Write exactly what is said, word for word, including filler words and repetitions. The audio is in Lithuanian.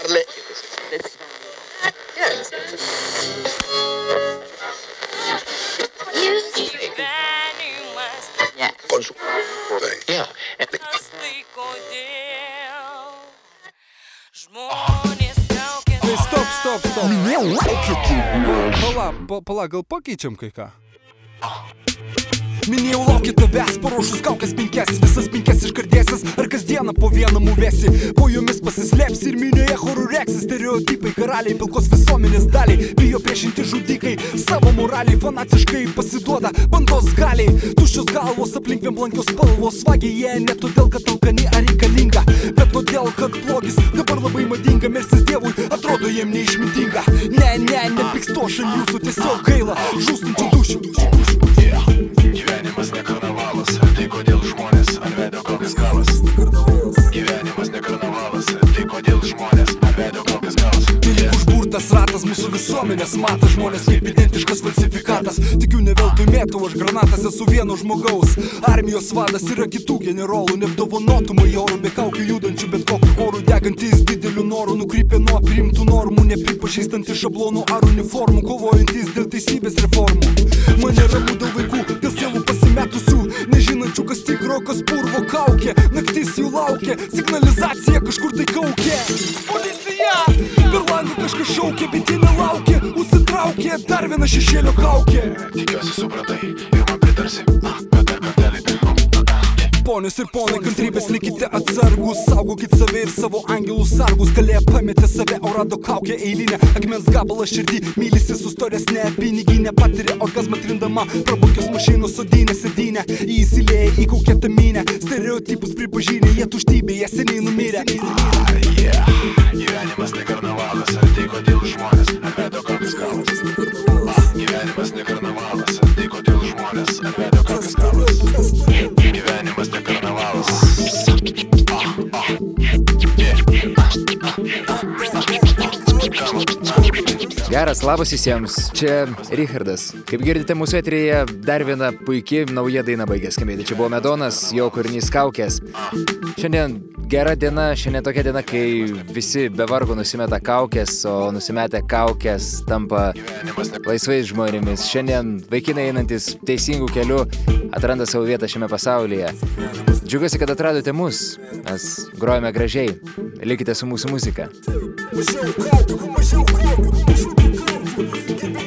Stop, stop, stop. Pala, pa, pala, gal pakeičiam kai ką? Minėjau laukia tavęs, paruošus kaukės penkias, visas penkias iškardėsis, ar kasdieną po vieną mūvėsi, po jomis pasislėpsi ir minėje chorų reksis, stereotipai, karaliai, pilkos visuomenės daliai, bijo priešinti žudikai, savo moraliai, fanatiškai pasiduoda bandos galiai, tuščios galvos aplink vienblankios spalvos, vagiai jie ne todėl, kad alkani ar reikalinga, bet todėl, kad blogis dabar labai madinga, melsis Dievui, atrodo jiem neišmintinga, ne, ne, nepyksto šal jūsų, tiesiog gaila, žūstančių dušių. Gyvenimas ne karnavalas, tai kodėl žmonės atvedo kokias galas. Gyvenimas ne karnavalas, tai kodėl žmonės atvedo kokias galas. Tai užburtas ratas mūsų visuomenės mata žmonės kaip identiškas falsifikatas. Tikiu ne veltui mėtau, aš granatas esu vieno žmogaus. Armijos vadas yra kitų generolų, neapdovanotų majorų, be kaukių judančių bet kokiu oru, degantis dideliu noru, nukrypę nuo priimtų normų, nepripažįstantys šablonų ar uniformų, kovojantys dėl teisybės reformų. Mane ramu dėl vaikų, dėl sielų pasimetusių, nežinančių kas tikro, kas purvo kaukė. Naktis jų laukia, signalizacija kažkur tai kaukė. Policija! Per langą kažkas šaukė, bet jie nelaukė, užsitraukė dar vieną šešėlio kaukę. Tikiuosi supratai ir man pritarsi, bet dar kartelį tai. Ponios ir ponai, kantrybės likite atsargus, saugokit save ir savo angelus sargus. Kalė pametė save, o rado kaukę eilinę, akmens gabalą širdį, mylisi sustoresnė, piniginė patiria orgazmą trindama, prabukios mašinos sodinė sėdinė, įsilėję į kokią minę, stereotipus pripažinė, jie tuštybėje seniai numirė. Yeah. Gyvenimas ne karnavalas, tai kodėl žmonės atvedo kokias galas. Gyvenimas ne karnavalas, tai kodėl žmonės atvedo kokias galas. Gyvenimas ne karnavalas. Geras, labas visiems, čia Richardas. Kaip girdite, mūsų eteryje dar viena puikiai nauja daina baigė skambėti. Čia buvo Medonas, jo kūrinys Kaukės. Šiandien gera diena, šiandien tokia diena, kai visi be vargo nusimeta kaukės, o nusimetę kaukės tampa laisvais žmonėmis. Šiandien vaikinai einantis teisingų kelių atranda savo vietą šiame pasaulyje. Džiugiuosi, kad atradote mus, mes grojame gražiai. Likite su mūsų muzika. Mažiau kaukių, mažiau kaukių, mažiau kaukių.